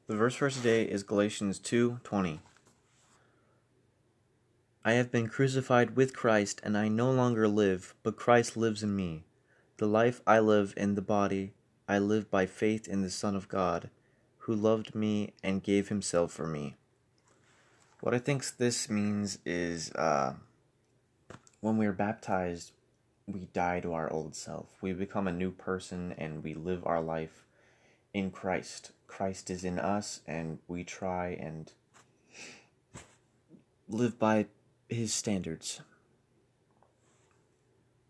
The verse for today is Galatians 2:20. I have been crucified with Christ, and I no longer live, but Christ lives in me. The life I live in the body, I live by faith in the Son of God, who loved me and gave himself for me. What I think this means is when we are baptized, we die to our old self. We become a new person and we live our life in Christ. Christ is in us, and we try and live by his standards.